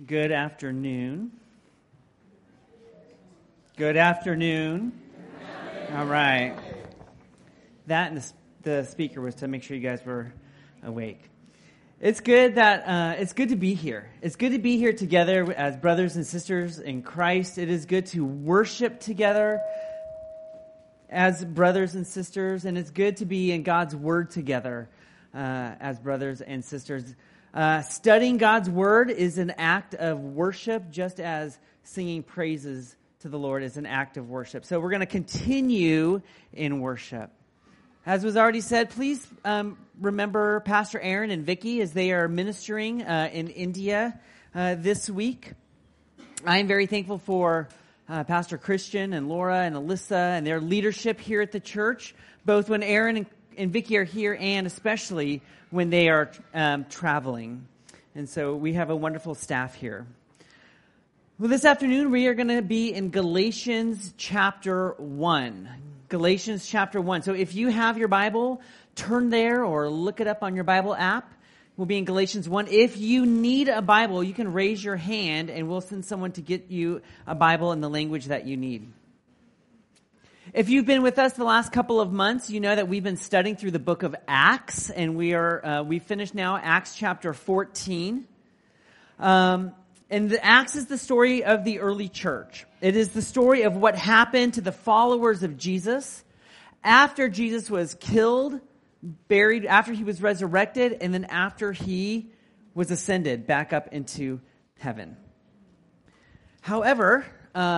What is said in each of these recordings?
Good afternoon. Good afternoon. All right. That and the speaker was to make sure you guys were awake. It's good to be here. It's good to be here together as brothers and sisters in Christ. It is good to worship together as brothers and sisters, and it's good to be in God's Word together as brothers and sisters. Studying God's Word is an act of worship, just as singing praises to the Lord is an act of worship. So we're going to continue in worship. As was already said, please remember Pastor Aaron and Vicky as they are ministering in India this week. I'm very thankful for Pastor Christian and Laura and Alyssa and their leadership here at the church, both when Aaron and Vicky are here and especially when they are traveling. And so we have a wonderful staff here. Well, this afternoon we are going to be in Galatians chapter 1. Galatians chapter 1. So if you have your Bible, turn there or look it up on your Bible app. We'll be in Galatians 1. If you need a Bible, you can raise your hand and we'll send someone to get you a Bible in the language that you need. If you've been with us the last couple of months, you know that we've been studying through the book of Acts, and we finished now Acts chapter 14. And the Acts is the story of the early church. It is the story of what happened to the followers of Jesus after Jesus was killed, buried, after he was resurrected, and then after he was ascended back up into heaven. However,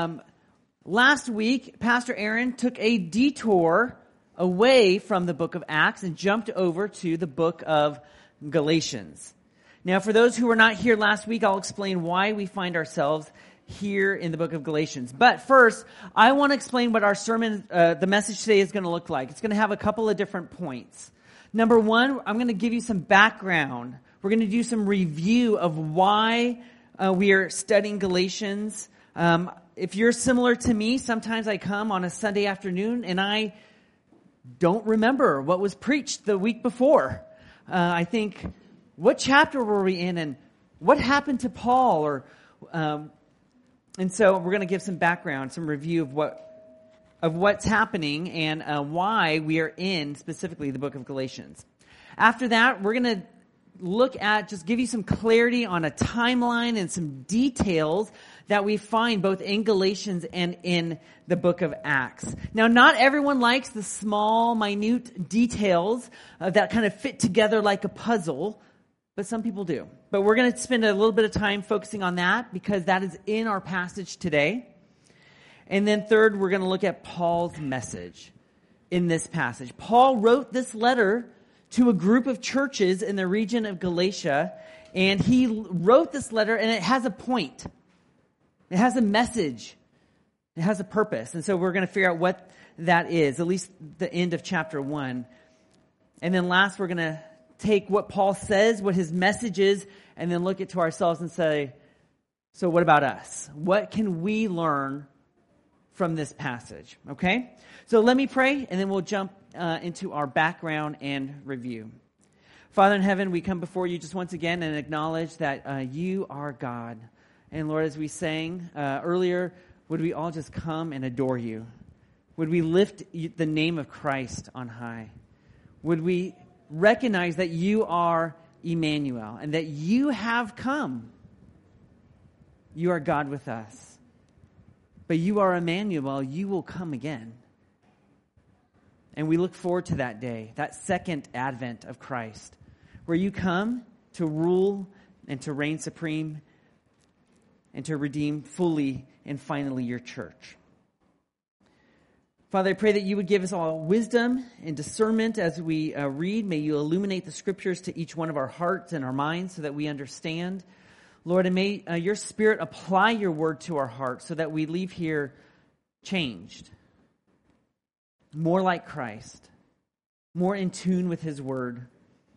last week, Pastor Aaron took a detour away from the book of Acts and jumped over to the book of Galatians. Now, for those who were not here last week, I'll explain why we find ourselves here in the book of Galatians. But first, I want to explain what our sermon, the message today is going to look like. It's going to have a couple of different points. Number one, I'm going to give you some background. We're going to do some review of why we are studying Galatians. If you're similar to me, sometimes I come on a Sunday afternoon and I don't remember what was preached the week before. I think, what chapter were we in and what happened to Paul? And so we're going to give some background, some review of what's happening and why we are in specifically the book of Galatians. After that, we're going to look at, just give you some clarity on a timeline and some details that we find both in Galatians and in the book of Acts. Now, not everyone likes the small, minute details that kind of fit together like a puzzle, but some people do. But we're going to spend a little bit of time focusing on that because that is in our passage today. And then third, we're going to look at Paul's message in this passage. Paul wrote this letter to a group of churches in the region of Galatia, and he wrote this letter, and it has a point. It has a message. It has a purpose. And so we're going to figure out what that is, at least the end of chapter 1. And then last, we're going to take what Paul says, what his message is, and then look it to ourselves and say, so what about us? What can we learn from this passage? Okay? So let me pray, and then we'll jump into our background and review. Father in heaven, we come before you just once again and acknowledge that you are God. And Lord, as we sang earlier, would we all just come and adore you? Would we lift the name of Christ on high? Would we recognize that you are Emmanuel and that you have come? You are God with us. But you are Emmanuel, you will come again. And we look forward to that day, that second advent of Christ, where you come to rule and to reign supreme and to redeem fully and finally your church. Father, I pray that you would give us all wisdom and discernment as we read. May you illuminate the scriptures to each one of our hearts and our minds so that we understand. Lord, and may your Spirit apply your word to our hearts so that we leave here changed, more like Christ, more in tune with his word.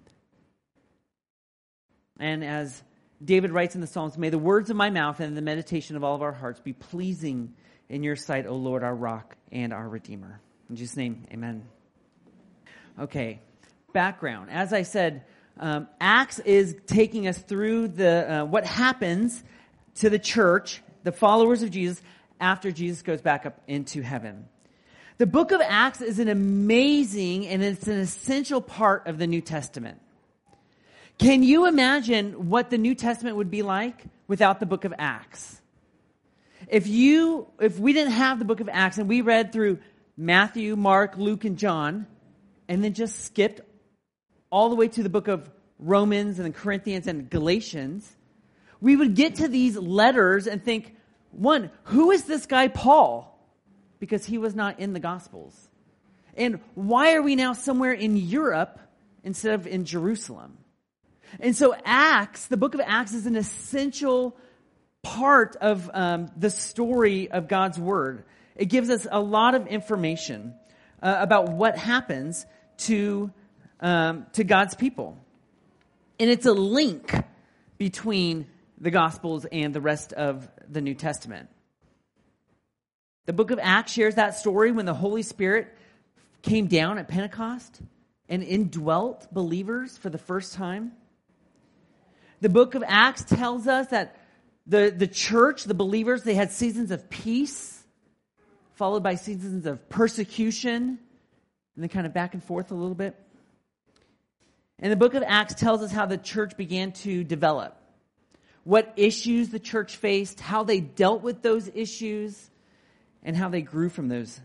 And as David writes in the Psalms, may the words of my mouth and the meditation of all of our hearts be pleasing in your sight, O Lord, our rock and our redeemer. In Jesus' name, amen. Okay, background. As I said, Acts is taking us through the what happens to the church, the followers of Jesus, after Jesus goes back up into heaven. The book of Acts is an amazing and it's an essential part of the New Testament. Can you imagine what the New Testament would be like without the book of Acts? If we didn't have the book of Acts and we read through Matthew, Mark, Luke, and John, and then just skipped all the way to the book of Romans and then Corinthians and Galatians, we would get to these letters and think, one, who is this guy Paul? Because he was not in the Gospels. And why are we now somewhere in Europe instead of in Jerusalem? And so Acts, the book of Acts, is an essential part of the story of God's Word. It gives us a lot of information about what happens to God's people. And it's a link between the Gospels and the rest of the New Testament. The book of Acts shares that story when the Holy Spirit came down at Pentecost and indwelt believers for the first time. The book of Acts tells us that the church, the believers, they had seasons of peace, followed by seasons of persecution, and then kind of back and forth a little bit. And the book of Acts tells us how the church began to develop, what issues the church faced, how they dealt with those issues, and how they grew from those.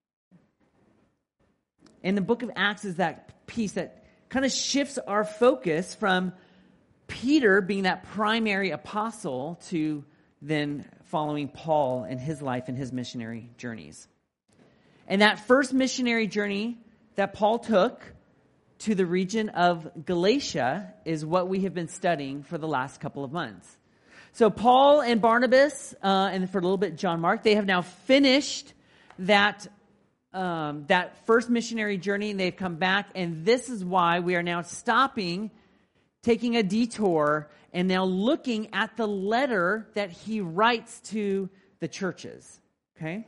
And the book of Acts is that piece that kind of shifts our focus from Peter being that primary apostle to then following Paul in his life and his missionary journeys. And that first missionary journey that Paul took to the region of Galatia is what we have been studying for the last couple of months. So Paul and Barnabas, and for a little bit John Mark, they have now finished that first missionary journey, and they've come back. And this is why we are now stopping, taking a detour, and now looking at the letter that he writes to the churches. Okay?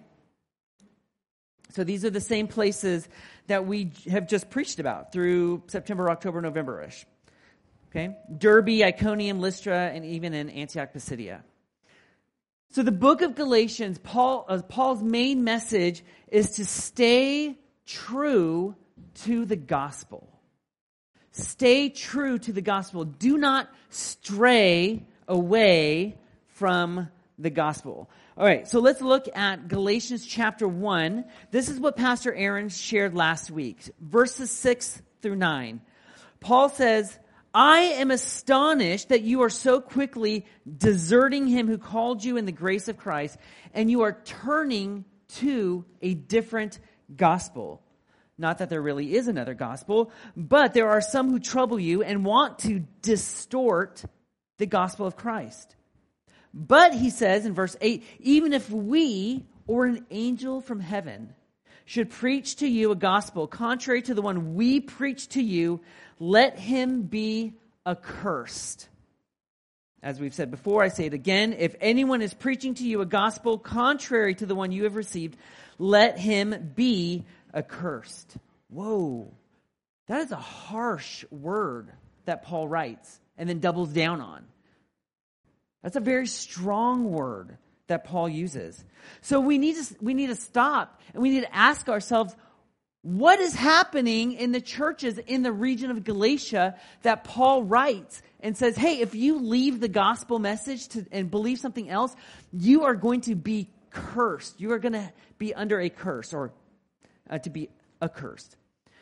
So these are the same places that we have just preached about through September, October, November-ish. Okay? Derbe, Iconium, Lystra, and even in Antioch Pisidia. So the book of Galatians, Paul's main message is to stay true to the gospel. Stay true to the gospel. Do not stray away from the gospel. All right, so let's look at Galatians chapter 1. This is what Pastor Aaron shared last week, verses 6 through 9. Paul says, I am astonished that you are so quickly deserting him who called you in the grace of Christ, and you are turning to a different gospel. Not that there really is another gospel, but there are some who trouble you and want to distort the gospel of Christ. But, he says in verse 8, even if we or an angel from heaven should preach to you a gospel contrary to the one we preach to you, let him be accursed. As we've said before, I say it again. If anyone is preaching to you a gospel contrary to the one you have received, let him be accursed. Whoa. That is a harsh word that Paul writes and then doubles down on. That's a very strong word that Paul uses. So we need to stop and we need to ask ourselves, what is happening in the churches in the region of Galatia that Paul writes and says, hey, if you leave the gospel message and believe something else, you are going to be cursed. You are going to be under a curse or to be accursed.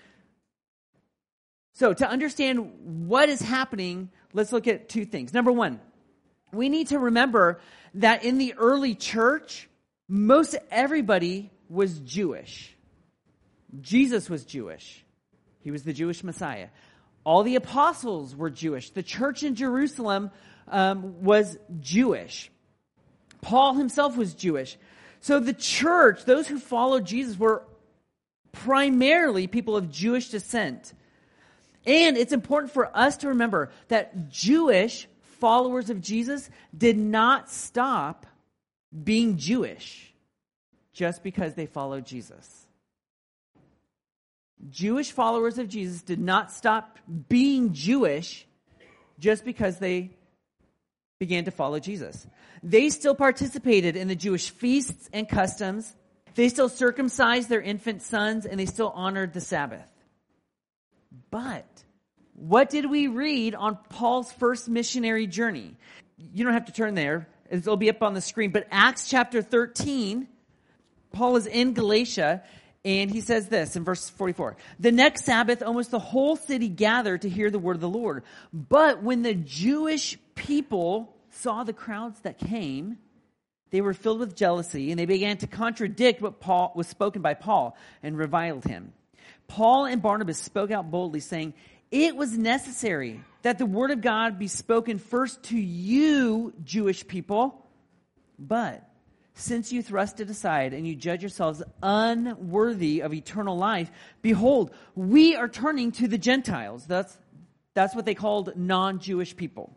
So to understand what is happening, let's look at two things. Number one, we need to remember that in the early church, most everybody was Jewish. Jesus was Jewish. He was the Jewish Messiah. All the apostles were Jewish. The church in Jerusalem was Jewish. Paul himself was Jewish. So the church, those who followed Jesus, were primarily people of Jewish descent. And it's important for us to remember that Jewish followers of Jesus did not stop being Jewish just because they followed Jesus. Jewish followers of Jesus did not stop being Jewish just because they began to follow Jesus. They still participated in the Jewish feasts and customs. They still circumcised their infant sons, and they still honored the Sabbath. But what did we read on Paul's first missionary journey? You don't have to turn there. It'll be up on the screen. But Acts chapter 13, Paul is in Galatia, and he says this in verse 44. The next Sabbath, almost the whole city gathered to hear the word of the Lord. But when the Jewish people saw the crowds that came, they were filled with jealousy, and they began to contradict what Paul was spoken by Paul and reviled him. Paul and Barnabas spoke out boldly, saying, it was necessary that the word of God be spoken first to you, Jewish people. But since you thrust it aside and you judge yourselves unworthy of eternal life, behold, we are turning to the Gentiles. That's what they called non-Jewish people.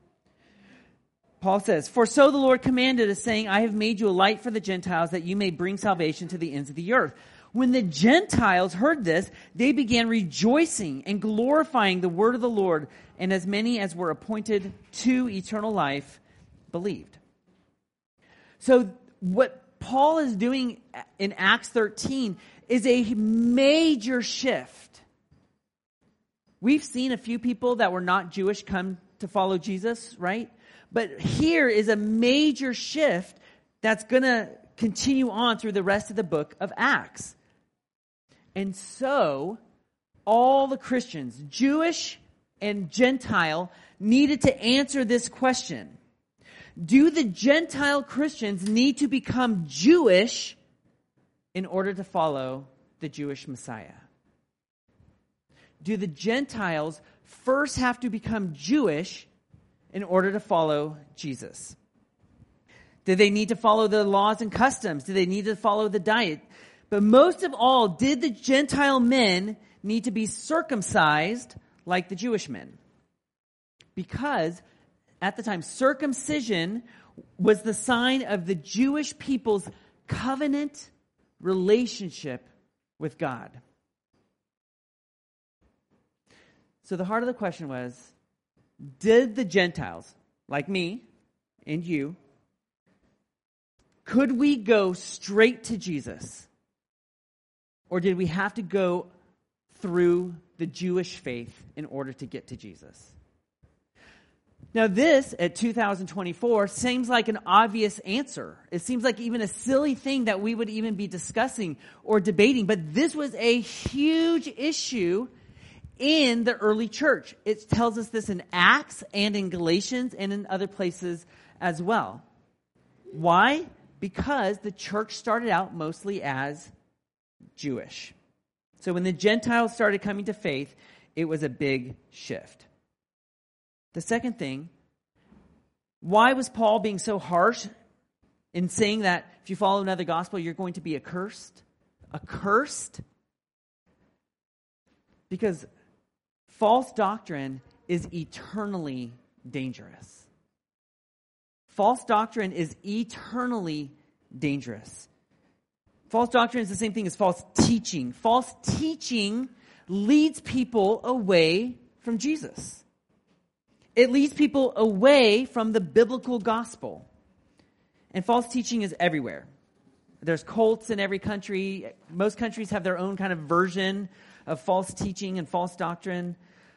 Paul says, for so the Lord commanded us, saying, I have made you a light for the Gentiles, that you may bring salvation to the ends of the earth. When the Gentiles heard this, they began rejoicing and glorifying the word of the Lord, and as many as were appointed to eternal life believed. So what Paul is doing in Acts 13 is a major shift. We've seen a few people that were not Jewish come to follow Jesus, right? But here is a major shift that's going to continue on through the rest of the book of Acts. And so, all the Christians, Jewish and Gentile, needed to answer this question. Do the Gentile Christians need to become Jewish in order to follow the Jewish Messiah? Do the Gentiles first have to become Jewish in order to follow Jesus? Do they need to follow the laws and customs? Do they need to follow the diet? But most of all, did the Gentile men need to be circumcised like the Jewish men? Because at the time, circumcision was the sign of the Jewish people's covenant relationship with God. So the heart of the question was, did the Gentiles, like me and you, could we go straight to Jesus? Or did we have to go through the Jewish faith in order to get to Jesus? Now this, at 2024, seems like an obvious answer. It seems like even a silly thing that we would even be discussing or debating. But this was a huge issue in the early church. It tells us this in Acts and in Galatians and in other places as well. Why? Because the church started out mostly as Jewish. So when the Gentiles started coming to faith, it was a big shift. The second thing, why was Paul being so harsh in saying that if you follow another gospel, you're going to be accursed? Accursed? Because false doctrine is eternally dangerous. False doctrine is eternally dangerous. False doctrine is the same thing as false teaching. False teaching leads people away from Jesus. It leads people away from the biblical gospel. And false teaching is everywhere. There's cults in every country. Most countries have their own kind of version of false teaching and false doctrine.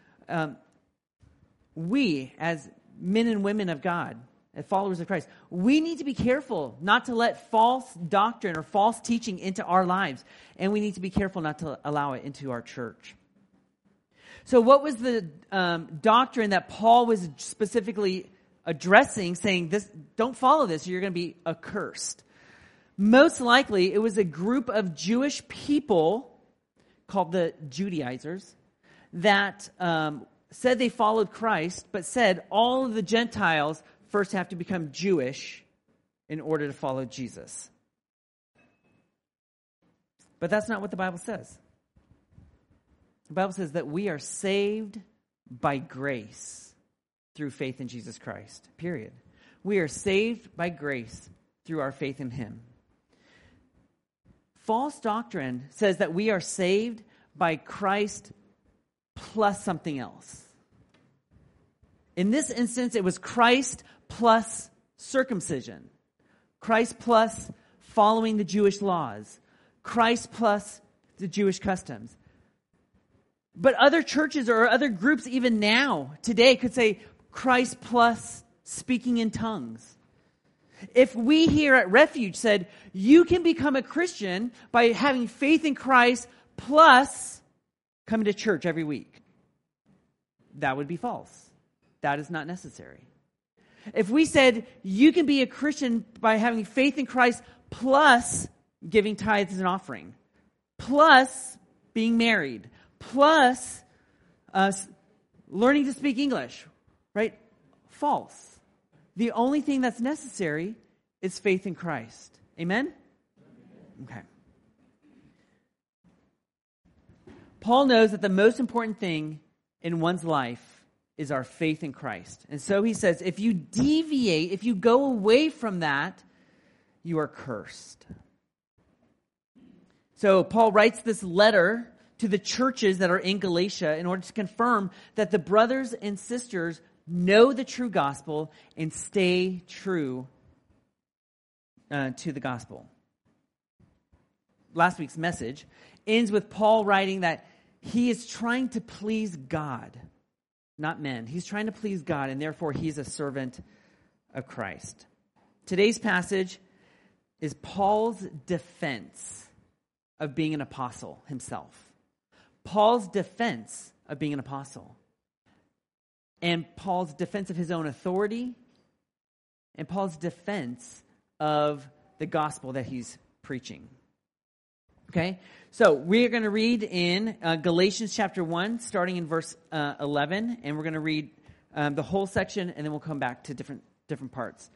We, as men and women of God, as followers of Christ, we need to be careful not to let false doctrine or false teaching into our lives. And we need to be careful not to allow it into our church. So what was the doctrine that Paul was specifically addressing, saying, "This, don't follow this, or you're going to be accursed"? Most likely, it was a group of Jewish people called the Judaizers that said they followed Christ, but said all of the Gentiles first have to become Jewish in order to follow Jesus. But that's not what the Bible says. The Bible says that we are saved by grace through faith in Jesus Christ, period. We are saved by grace through our faith in Him. False doctrine says that we are saved by Christ plus something else. In this instance, it was Christ plus circumcision. Christ plus following the Jewish laws. Christ plus the Jewish customs. But other churches or other groups even now, today, could say Christ plus speaking in tongues. If we here at Refuge said, you can become a Christian by having faith in Christ plus coming to church every week, that would be false. That is not necessary. If we said, you can be a Christian by having faith in Christ plus giving tithes and offering, plus being married, plus learning to speak English, right? False. The only thing that's necessary is faith in Christ. Amen? Okay. Paul knows that the most important thing in one's life is our faith in Christ. And so he says, if you deviate, if you go away from that, you are cursed. So Paul writes this letter to the churches that are in Galatia in order to confirm that the brothers and sisters know the true gospel and stay true to the gospel. Last week's message ends with Paul writing that he is trying to please God, not men. He's trying to please God, and therefore he's a servant of Christ. Today's passage is Paul's defense of being an apostle himself. Paul's defense of being an apostle. And Paul's defense of his own authority. And Paul's defense of the gospel that he's preaching. Okay? So we're going to read in Galatians chapter 1, starting in verse 11. And we're going to read the whole section, and then we'll come back to different parts.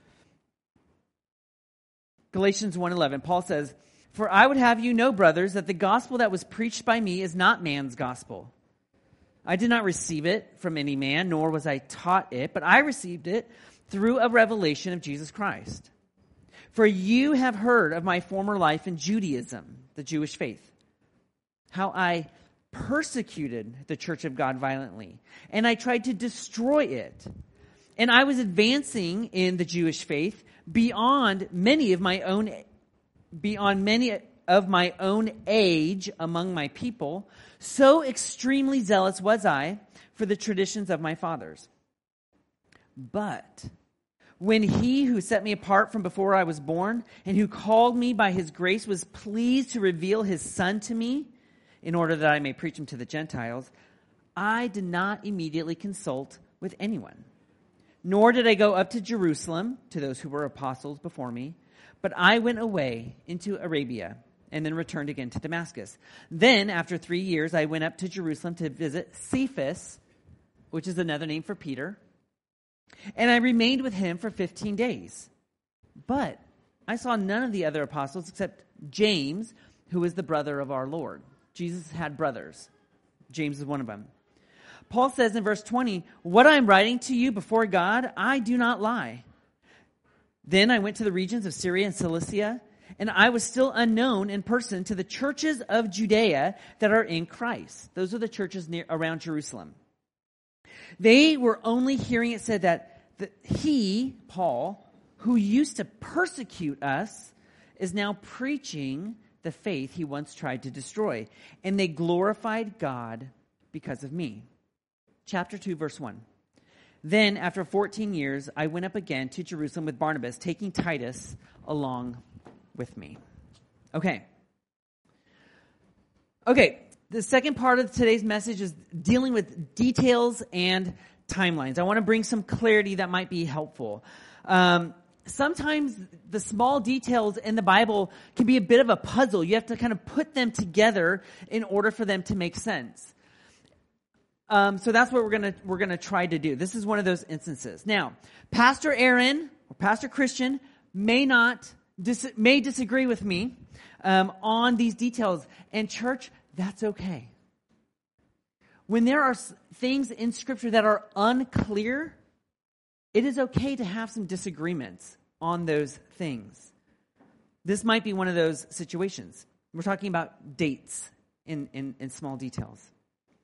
Galatians 1:11, Paul says, "For I would have you know, brothers, that the gospel that was preached by me is not man's gospel. I did not receive it from any man, nor was I taught it, but I received it through a revelation of Jesus Christ. For you have heard of my former life in Judaism, the Jewish faith, how I persecuted the church of God violently, and I tried to destroy it. And I was advancing in the Jewish faith beyond many of my own age among my people. So extremely zealous was I for the traditions of my fathers. But when he who set me apart from before I was born and who called me by his grace was pleased to reveal his Son to me in order that I may preach him to the Gentiles, I did not immediately consult with anyone. Nor did I go up to Jerusalem to those who were apostles before me, but I went away into Arabia and then returned again to Damascus. Then, after 3 years, I went up to Jerusalem to visit Cephas, which is another name for Peter, and I remained with him for 15 days. But I saw none of the other apostles except James, who is the brother of our Lord." Jesus had brothers. James is one of them. Paul says in verse 20, "What I am writing to you before God, I do not lie. Then I went to the regions of Syria and Cilicia, and I was still unknown in person to the churches of Judea that are in Christ." Those are the churches around Jerusalem. They were only hearing it said that he, Paul, who used to persecute us, is now preaching the faith he once tried to destroy. And they glorified God because of me. Chapter 2, verse 1. "Then, after 14 years, I went up again to Jerusalem with Barnabas, taking Titus along with me." Okay, the second part of today's message is dealing with details and timelines. I want to bring some clarity that might be helpful. Sometimes the small details in the Bible can be a bit of a puzzle. You have to kind of put them together in order for them to make sense. So that's what we're gonna try to do. This is one of those instances. Now, Pastor Aaron or Pastor Christian may disagree with me on these details. And church, that's okay. When there are things in Scripture that are unclear, it is okay to have some disagreements on those things. This might be one of those situations. We're talking about dates in small details.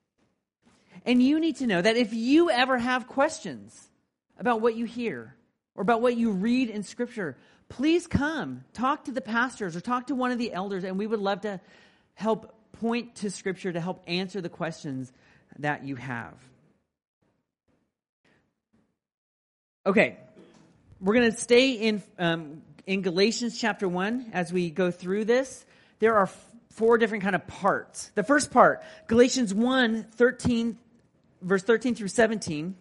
And you need to know that if you ever have questions about what you hear, or about what you read in Scripture, please come. Talk to the pastors or talk to one of the elders, and we would love to help point to Scripture to help answer the questions that you have. Okay, we're going to stay in Galatians chapter 1 as we go through this. There are four different kind of parts. The first part, Galatians 1, verse 13 through 17.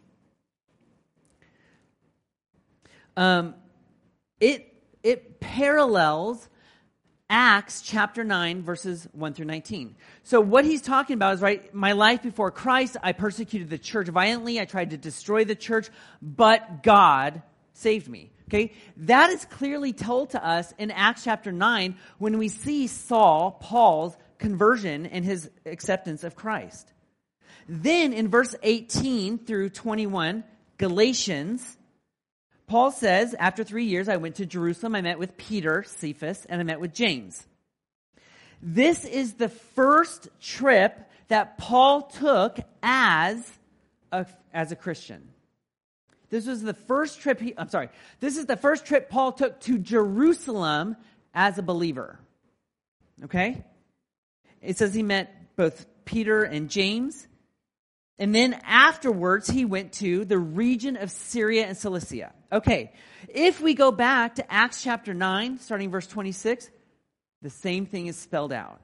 It parallels Acts chapter 9, verses 1 through 19. So what he's talking about is, right, my life before Christ, I persecuted the church violently. I tried to destroy the church, but God saved me. Okay? That is clearly told to us in Acts chapter 9 when we see Paul's conversion and his acceptance of Christ. Then in verse 18 through 21, Galatians, Paul says, after 3 years, I went to Jerusalem. I met with Peter, Cephas, and I met with James. This is the first trip that Paul took as a Christian. This is the first trip Paul took to Jerusalem as a believer. Okay? It says he met both Peter and James. And then afterwards, he went to the region of Syria and Cilicia. Okay, if we go back to Acts chapter 9, starting verse 26, the same thing is spelled out.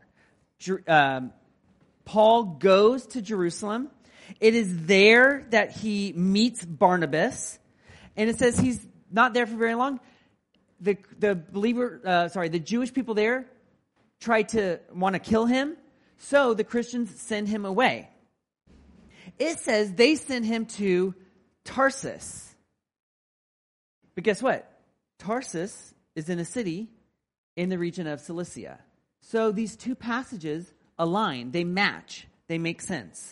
Paul goes to Jerusalem. It is there that he meets Barnabas. And it says he's not there for very long. The Jewish people there tried to want to kill him. So the Christians send him away. It says they send him to Tarsus. But guess what? Tarsus is in a city in the region of Cilicia. So these two passages align. They match. They make sense.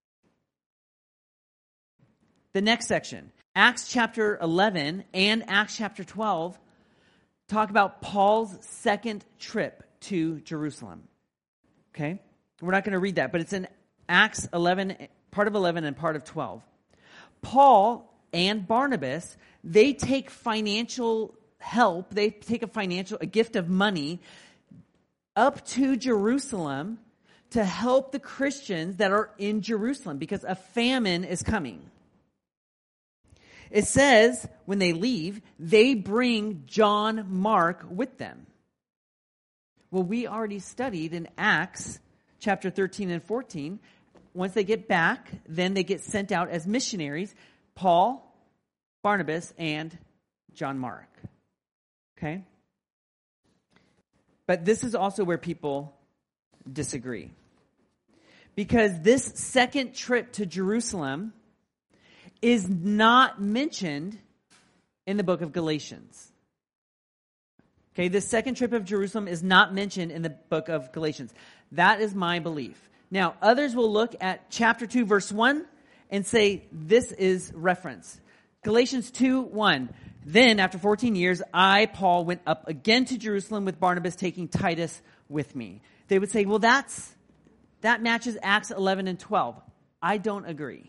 The next section, Acts chapter 11 and Acts chapter 12, talk about Paul's second trip to Jerusalem. Okay? We're not going to read that, but it's in Acts 11, part of 11 and part of 12. Paul and Barnabas, they take financial help, they take a gift of money up to Jerusalem to help the Christians that are in Jerusalem because a famine is coming. It says when they leave, they bring John Mark with them. Well, we already studied in Acts chapter 13 and 14. Once they get back, then they get sent out as missionaries, Paul, Barnabas, and John Mark. Okay? But this is also where people disagree. Because this second trip to Jerusalem is not mentioned in the book of Galatians. Okay, this second trip of Jerusalem is not mentioned in the book of Galatians. That is my belief. Now, others will look at chapter 2, verse 1 and say this is reference. Galatians 2:1. Then, after 14 years, I, Paul, went up again to Jerusalem with Barnabas, taking Titus with me. They would say, well, that matches Acts 11 and 12. I don't agree.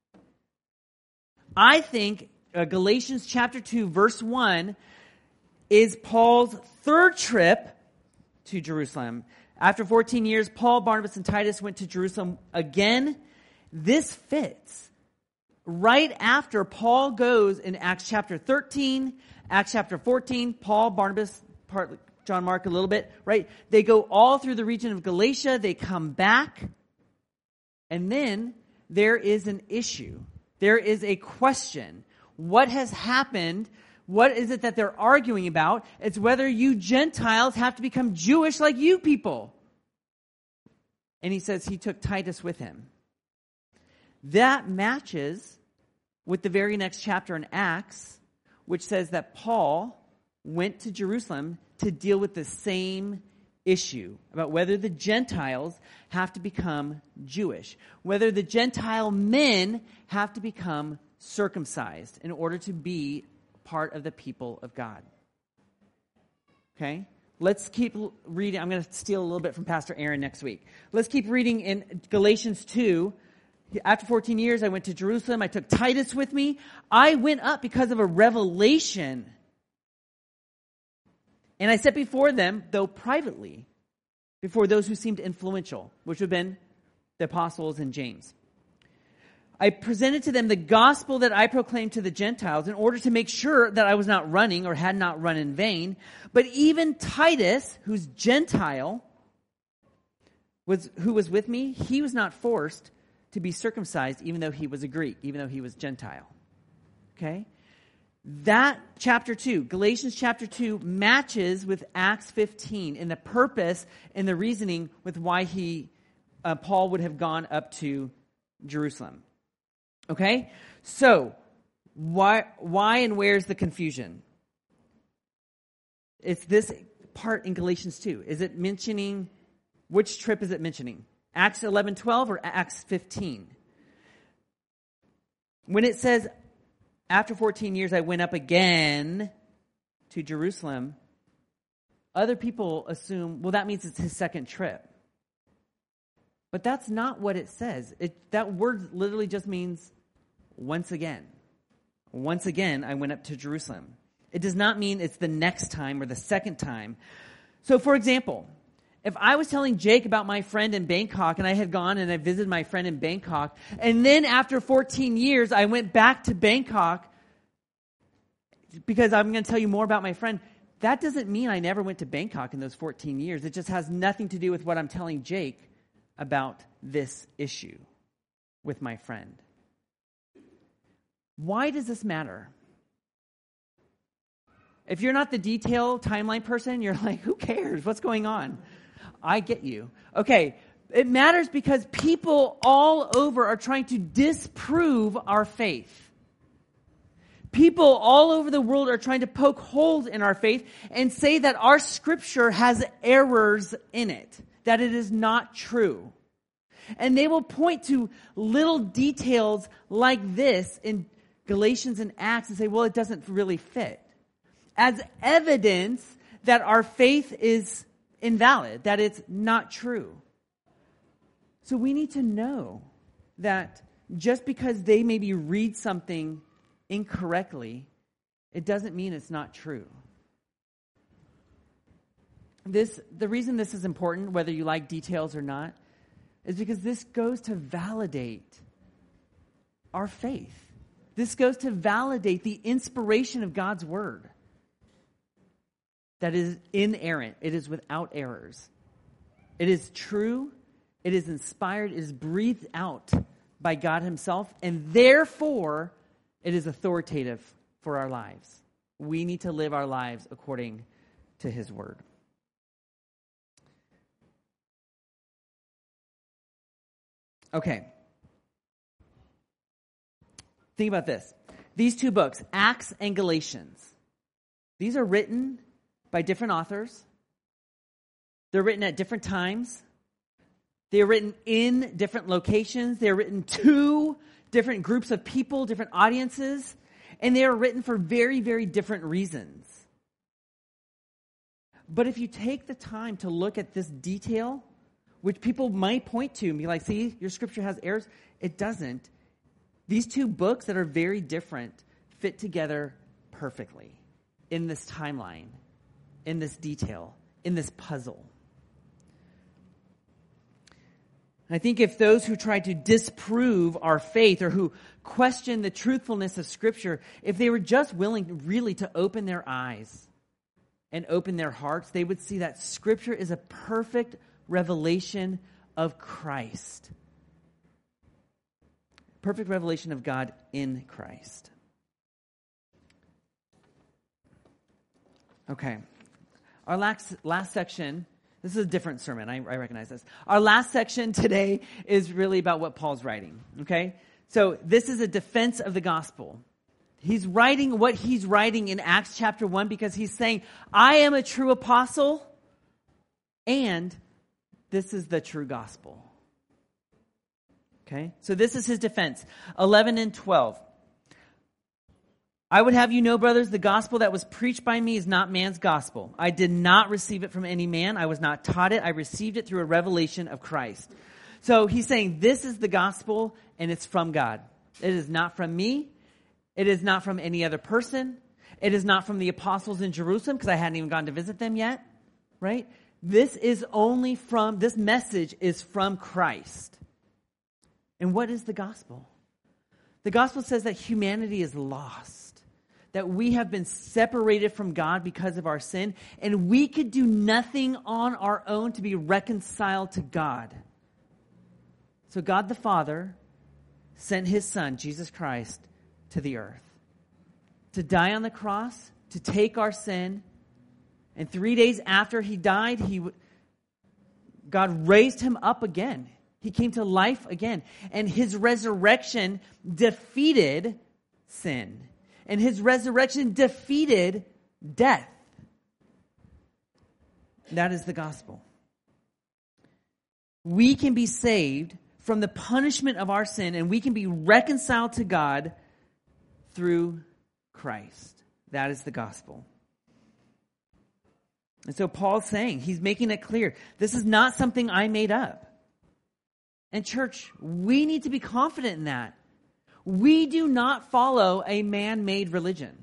I think Galatians chapter 2, verse 1 is Paul's third trip to Jerusalem. After 14 years, Paul, Barnabas, and Titus went to Jerusalem again. This fits. Right after Paul goes in Acts chapter 13, Acts chapter 14, Paul, Barnabas, John Mark a little bit, right? They go all through the region of Galatia. They come back. And then there is an issue. There is a question. What has happened? What is it that they're arguing about? It's whether you Gentiles have to become Jewish like you people. And he says he took Titus with him. That matches with the very next chapter in Acts, which says that Paul went to Jerusalem to deal with the same issue about whether the Gentiles have to become Jewish, whether the Gentile men have to become circumcised in order to be part of the people of God. Okay? Let's keep reading. I'm going to steal a little bit from Pastor Aaron next week. Let's keep reading in Galatians 2, After 14 years, I went to Jerusalem. I took Titus with me. I went up because of a revelation. And I set before them, though privately, before those who seemed influential, which would have been the apostles and James. I presented to them the gospel that I proclaimed to the Gentiles in order to make sure that I was not running or had not run in vain. But even Titus, who's Gentile, who was with me, he was not forced to be circumcised even though he was a Greek, even though he was Gentile. Okay? That chapter 2, Galatians chapter 2, matches with Acts 15 in the purpose and the reasoning with why Paul would have gone up to Jerusalem. Okay? So, why and where's the confusion? It's this part in Galatians 2. Is it mentioning, which trip is it mentioning? Acts 11:12 or Acts 15? When it says, after 14 years I went up again to Jerusalem, other people assume, well, that means it's his second trip. But that's not what it says. That word literally just means once again. Once again, I went up to Jerusalem. It does not mean it's the next time or the second time. So, for example, if I was telling Jake about my friend in Bangkok, and I had gone and I visited my friend in Bangkok, and then after 14 years, I went back to Bangkok because I'm going to tell you more about my friend, that doesn't mean I never went to Bangkok in those 14 years. It just has nothing to do with what I'm telling Jake about this issue with my friend. Why does this matter? If you're not the detail timeline person, you're like, who cares? What's going on? I get you. Okay, it matters because people all over are trying to disprove our faith. People all over the world are trying to poke holes in our faith and say that our scripture has errors in it, that it is not true. And they will point to little details like this in Galatians and Acts and say, well, it doesn't really fit, as evidence that our faith is invalid, that it's not true. So we need to know that just because they maybe read something incorrectly, it doesn't mean it's not true. The reason this is important, whether you like details or not, is because this goes to validate our faith. This goes to validate the inspiration of God's word. That is inerrant. It is without errors. It is true. It is inspired. It is breathed out by God himself. And therefore, it is authoritative for our lives. We need to live our lives according to his word. Okay. Think about this. These two books, Acts and Galatians, these are written by different authors. They're written at different times. They're written in different locations. They're written to different groups of people, different audiences, and they are written for very, very different reasons. But if you take the time to look at this detail, which people might point to and be like, see, your scripture has errors, it doesn't. These two books that are very different fit together perfectly in this timeline, in this detail, in this puzzle. I think if those who try to disprove our faith or who question the truthfulness of Scripture, if they were just willing really to open their eyes and open their hearts, they would see that Scripture is a perfect revelation of Christ. Perfect revelation of God in Christ. Okay. Our last section, this is a different sermon, I recognize this. Our last section today is really about what Paul's writing, okay? So this is a defense of the gospel. He's writing what he's writing in Acts chapter 1 because he's saying, I am a true apostle and this is the true gospel. Okay? So this is his defense. 11 and 12. I would have you know, brothers, the gospel that was preached by me is not man's gospel. I did not receive it from any man. I was not taught it. I received it through a revelation of Christ. So he's saying this is the gospel and it's from God. It is not from me. It is not from any other person. It is not from the apostles in Jerusalem, because I hadn't even gone to visit them yet, right? This message is from Christ. And what is the gospel? The gospel says that humanity is lost, that we have been separated from God because of our sin, and we could do nothing on our own to be reconciled to God. So God the Father sent his Son, Jesus Christ, to the earth to die on the cross, to take our sin, and 3 days after he died, God raised him up again. He came to life again. And his resurrection defeated sin. And his resurrection defeated death. That is the gospel. We can be saved from the punishment of our sin, and we can be reconciled to God through Christ. That is the gospel. And so Paul's saying, he's making it clear, this is not something I made up. And church, we need to be confident in that. We do not follow a man-made religion.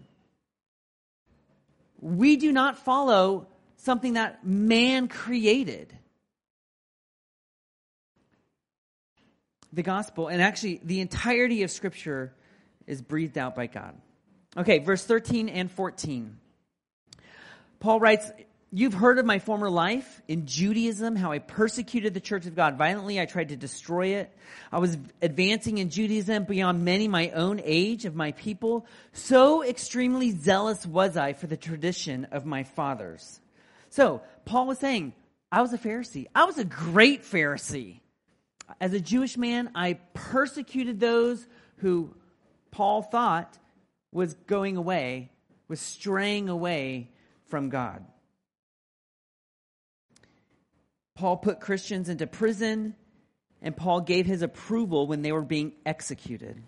We do not follow something that man created. The gospel, and actually the entirety of Scripture, is breathed out by God. Okay, verse 13 and 14. Paul writes, "You've heard of my former life in Judaism, how I persecuted the church of God violently. I tried to destroy it. I was advancing in Judaism beyond many my own age of my people. So extremely zealous was I for the tradition of my fathers." So, Paul was saying, I was a Pharisee. I was a great Pharisee. As a Jewish man, I persecuted those who Paul thought was going away, was straying away from God. Paul put Christians into prison, and Paul gave his approval when they were being executed.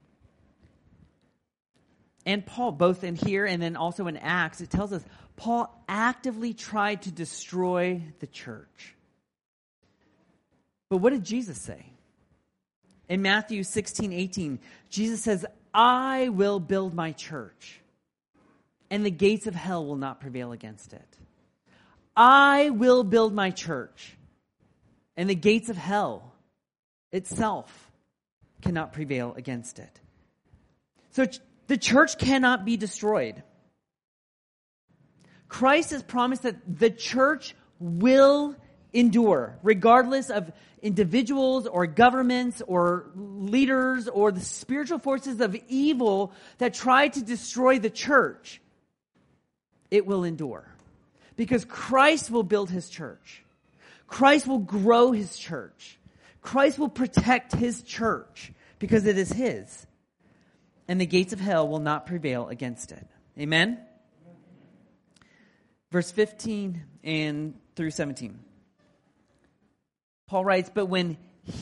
And Paul, both in here and then also in Acts, it tells us Paul actively tried to destroy the church. But what did Jesus say? In Matthew 16:18, Jesus says, "I will build my church, and the gates of hell will not prevail against it." I will build my church, and the gates of hell itself cannot prevail against it. So the church cannot be destroyed. Christ has promised that the church will endure, regardless of individuals or governments or leaders or the spiritual forces of evil that try to destroy the church. It will endure. Because Christ will build his church. Christ will grow his church. Christ will protect his church because it is his. And the gates of hell will not prevail against it. Amen? Verse 15 and through 17. Paul writes, but when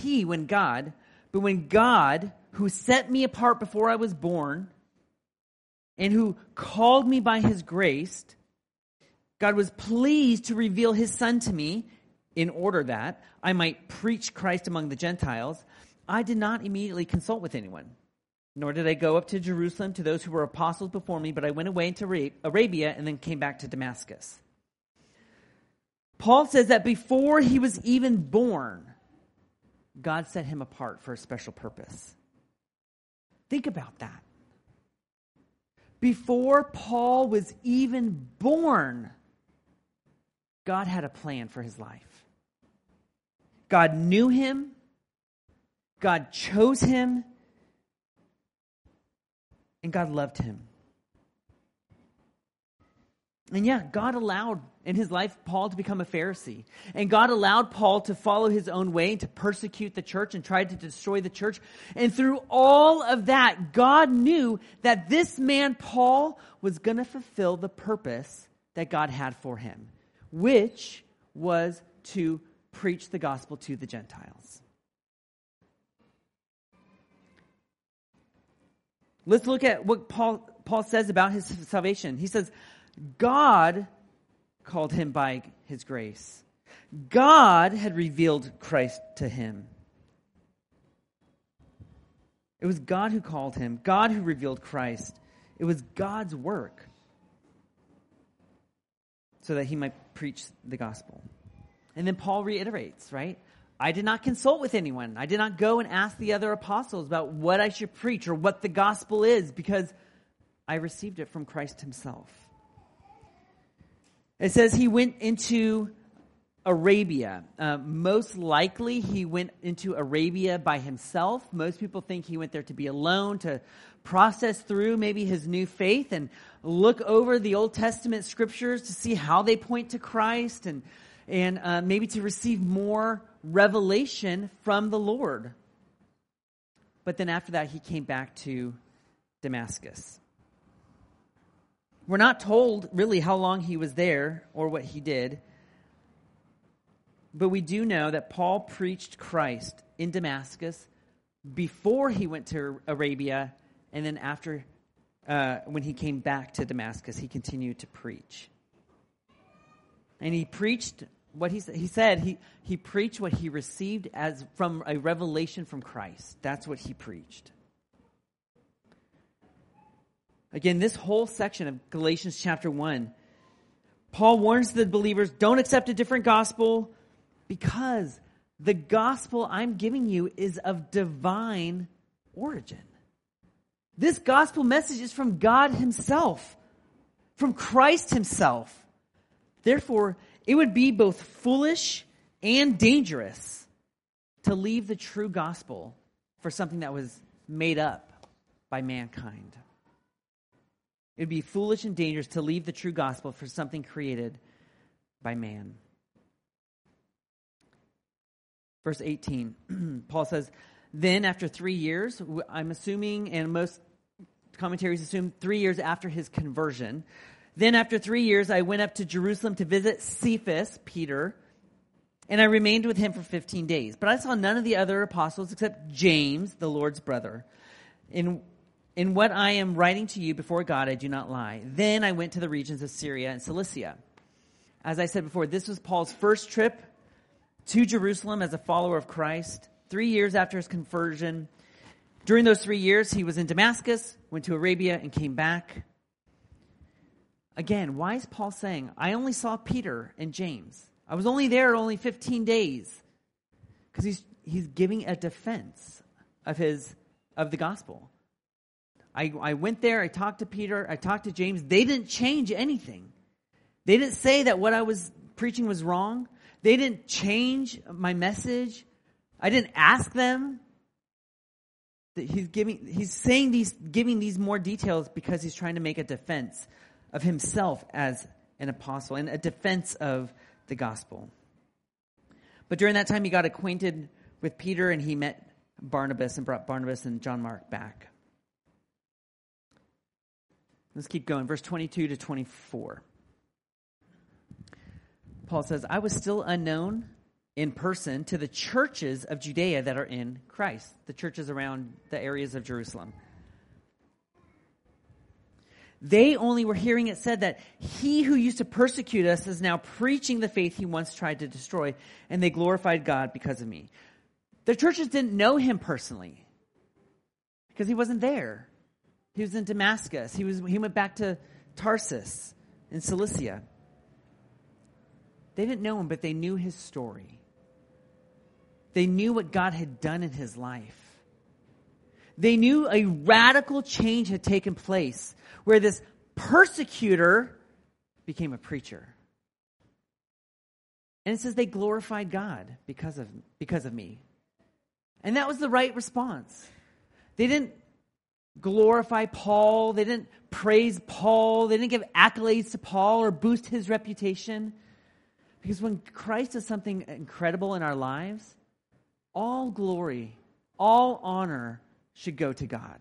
God, who set me apart before I was born, and who called me by his grace, God was pleased to reveal his Son to me in order that I might preach Christ among the Gentiles. I did not immediately consult with anyone, nor did I go up to Jerusalem to those who were apostles before me, but I went away into Arabia and then came back to Damascus. Paul says that before he was even born, God set him apart for a special purpose. Think about that. Before Paul was even born, God had a plan for his life. God knew him. God chose him. And God loved him. And yeah, God allowed in his life Paul to become a Pharisee. And God allowed Paul to follow his own way and to persecute the church and try to destroy the church. And through all of that, God knew that this man, Paul, was going to fulfill the purpose that God had for him, which was to preach the gospel to the Gentiles. Let's look at what Paul says about his salvation. He says, God called him by his grace. God had revealed Christ to him. It was God who called him, God who revealed Christ. It was God's work so that he might preach the gospel. And then Paul reiterates, right? I did not consult with anyone. I did not go and ask the other apostles about what I should preach or what the gospel is, because I received it from Christ himself. It says he went into Arabia. Most likely he went into Arabia by himself. Most people think he went there to be alone, to process through maybe his new faith and look over the Old Testament scriptures to see how they point to Christ and maybe to receive more revelation from the Lord. But then after that, he came back to Damascus. We're not told really how long he was there or what he did. But we do know that Paul preached Christ in Damascus before he went to Arabia, and then after, when he came back to Damascus, he continued to preach. And he preached what he said. He preached what he received as from a revelation from Christ. That's what he preached. Again, this whole section of Galatians chapter 1, Paul warns the believers, don't accept a different gospel, because the gospel I'm giving you is of divine origin. This gospel message is from God himself, from Christ himself. Therefore, it would be both foolish and dangerous to leave the true gospel for something that was made up by mankind. It would be foolish and dangerous to leave the true gospel for something created by man. Verse 18, Paul says, then after 3 years, I'm assuming, and most commentaries assume 3 years after his conversion, then after 3 years, I went up to Jerusalem to visit Cephas, Peter, and I remained with him for 15 days. But I saw none of the other apostles except James, the Lord's brother. In what I am writing to you before God, I do not lie. Then I went to the regions of Syria and Cilicia. As I said before, this was Paul's first trip to Jerusalem as a follower of Christ, 3 years after his conversion. During those 3 years, he was in Damascus, went to Arabia, and came back. Again, why is Paul saying, I only saw Peter and James? I was only there only 15 days. Because he's giving a defense of the gospel. I went there, I talked to Peter, I talked to James. They didn't change anything. They didn't say that what I was preaching was wrong. They didn't change my message. I didn't ask them. He's giving these more details because he's trying to make a defense of himself as an apostle and a defense of the gospel. But during that time, he got acquainted with Peter and he met Barnabas and brought Barnabas and John Mark back. Let's keep going. Verse 22 to 24. Paul says, I was still unknown in person to the churches of Judea that are in Christ, the churches around the areas of Jerusalem. They only were hearing it said that he who used to persecute us is now preaching the faith he once tried to destroy, and they glorified God because of me. The churches didn't know him personally because he wasn't there. He was in Damascus. He went back to Tarsus in Cilicia. They didn't know him, but they knew his story. They knew what God had done in his life. They knew a radical change had taken place where this persecutor became a preacher. And it says they glorified God because of me. And that was the right response. They didn't glorify Paul. They didn't praise Paul. They didn't give accolades to Paul or boost his reputation. Because when Christ does something incredible in our lives, all glory, all honor should go to God.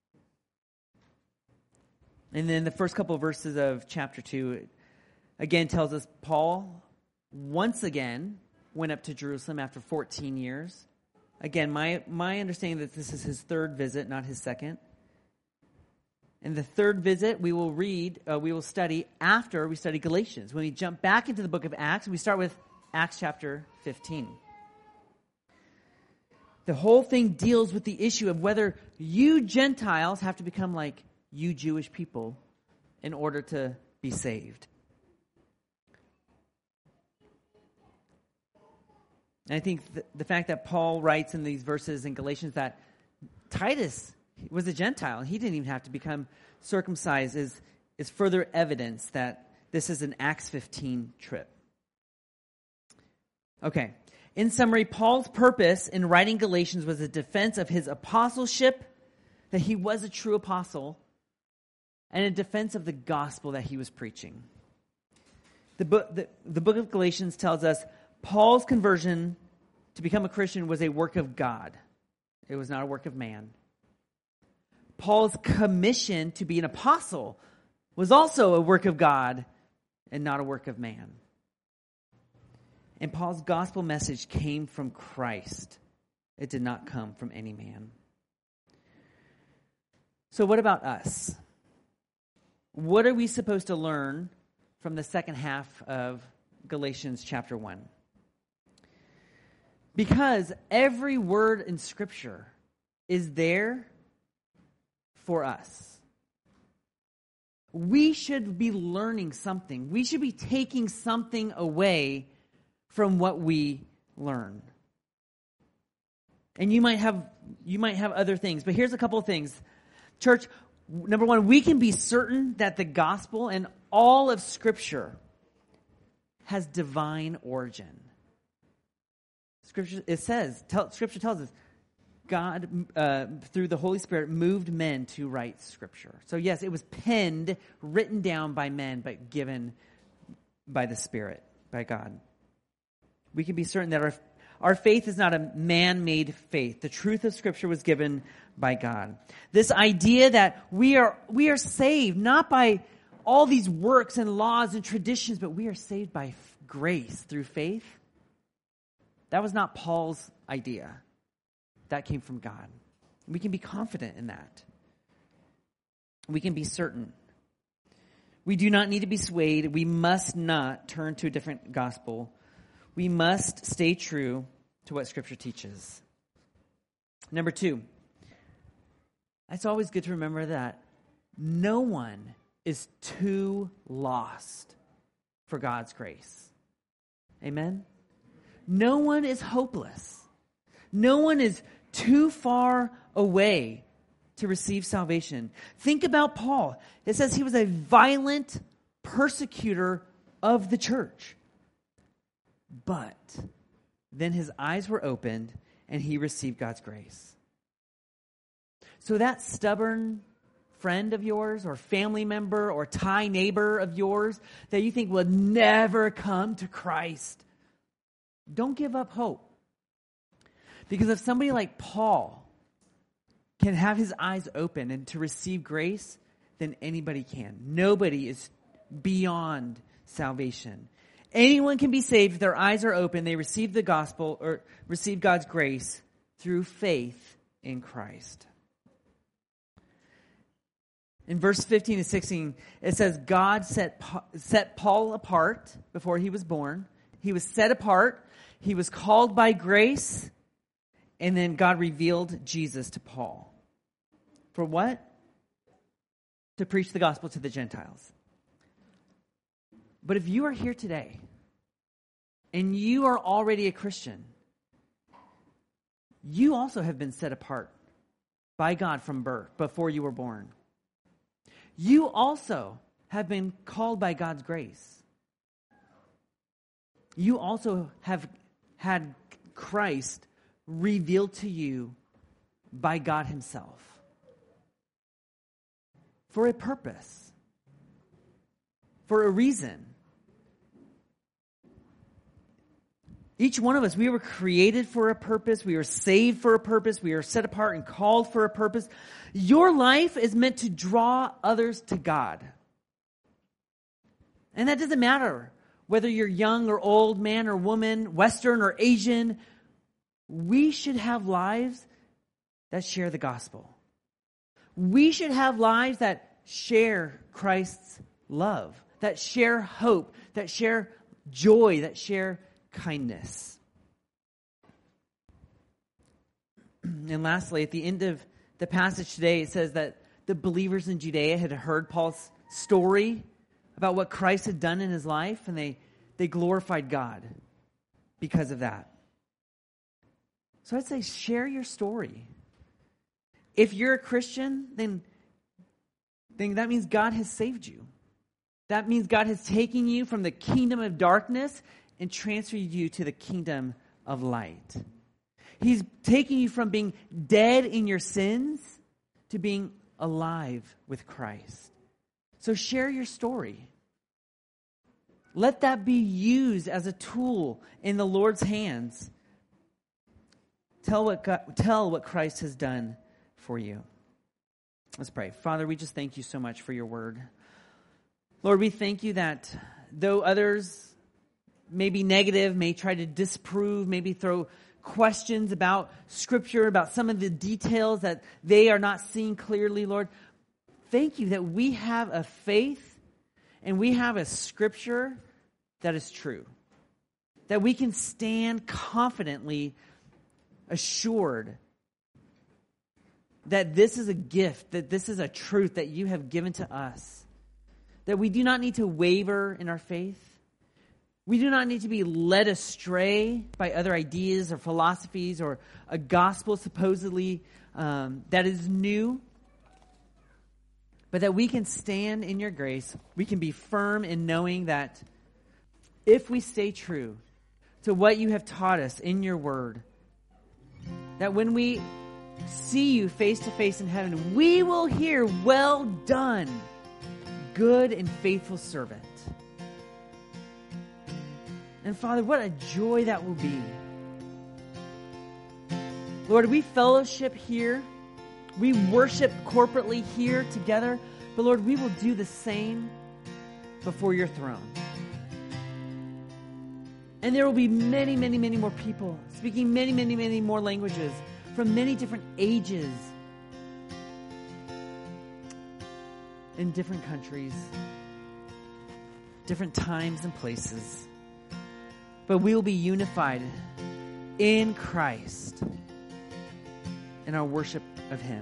And then the first couple of verses of chapter 2 again tells us Paul once again went up to Jerusalem after 14 years. Again, my understanding that this is his third visit, not his second. And the third visit we will study after we study Galatians. When we jump back into the book of Acts, we start with Acts chapter 15. The whole thing deals with the issue of whether you Gentiles have to become like you Jewish people in order to be saved. And I think the fact that Paul writes in these verses in Galatians that Titus was a Gentile, he didn't even have to become circumcised, is further evidence that this is an Acts 15 trip. Okay. In summary, Paul's purpose in writing Galatians was a defense of his apostleship, that he was a true apostle, and a defense of the gospel that he was preaching. The book of Galatians tells us Paul's conversion to become a Christian was a work of God. It was not a work of man. Paul's commission to be an apostle was also a work of God and not a work of man. And Paul's gospel message came from Christ. It did not come from any man. So what about us? What are we supposed to learn from the second half of Galatians chapter 1? Because every word in Scripture is there for us. We should be learning something. We should be taking something away from what we learn. And you might have other things, but here's a couple of things. Church, number one, we can be certain that the gospel and all of Scripture has divine origin. Scripture tells us God, through the Holy Spirit, moved men to write Scripture. So yes, it was penned, written down by men, but given by the Spirit, by God. We can be certain that our faith is not a man-made faith. The truth of Scripture was given by God. This idea that we are saved not by all these works and laws and traditions, but we are saved by grace through faith. That was not Paul's idea. That came from God. We can be confident in that. We can be certain. We do not need to be swayed. We must not turn to a different gospel. We must stay true to what Scripture teaches. Number two, it's always good to remember that no one is too lost for God's grace. Amen? No one is hopeless. No one is too far away to receive salvation. Think about Paul. It says he was a violent persecutor of the church. But then his eyes were opened and he received God's grace. So that stubborn friend of yours or family member or Thai neighbor of yours that you think will never come to Christ, don't give up hope. Because if somebody like Paul can have his eyes open and to receive grace, then anybody can. Nobody is beyond salvation. Anyone can be saved if their eyes are open, they receive the gospel or receive God's grace through faith in Christ. In verse 15 to 16, it says God set Paul apart before he was born. He was set apart. He was called by grace. And then God revealed Jesus to Paul. For what? To preach the gospel to the Gentiles. But if you are here today and you are already a Christian, you also have been set apart by God from birth, before you were born. You also have been called by God's grace. You also have had Christ revealed to you by God Himself for a purpose, for a reason. Each one of us, we were created for a purpose. We were saved for a purpose. We are set apart and called for a purpose. Your life is meant to draw others to God. And that doesn't matter whether you're young or old, man or woman, Western or Asian. We should have lives that share the gospel. We should have lives that share Christ's love, that share hope, that share joy, that share kindness. And lastly, at the end of the passage today, it says that the believers in Judea had heard Paul's story about what Christ had done in his life, and they glorified God because of that. So I'd say share your story. If you're a Christian, then that means God has saved you. That means God has taken you from the kingdom of darkness and transferred you to the kingdom of light. He's taking you from being dead in your sins to being alive with Christ. So share your story. Let that be used as a tool in the Lord's hands. Tell what Christ has done for you. Let's pray. Father, we just thank you so much for your word. Lord, we thank you that though others may be negative, may try to disprove, maybe throw questions about Scripture, about some of the details that they are not seeing clearly, Lord, thank you that we have a faith and we have a Scripture that is true. That we can stand confidently assured that this is a gift, that this is a truth that you have given to us. That we do not need to waver in our faith. We do not need to be led astray by other ideas or philosophies or a gospel supposedly that is new. But that we can stand in your grace. We can be firm in knowing that if we stay true to what you have taught us in your word, that when we see you face to face in heaven, we will hear, "Well done, good and faithful servant." And Father, what a joy that will be. Lord, we fellowship here. We worship corporately here together. But Lord, we will do the same before your throne. And there will be many, many, many more people speaking many, many, many more languages from many different ages in different countries, different times and places. But we will be unified in Christ in our worship of Him.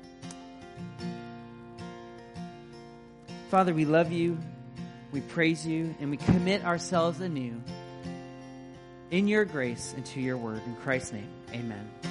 Father, we love you, we praise you, and we commit ourselves anew in your grace and to your word. In Christ's name, amen.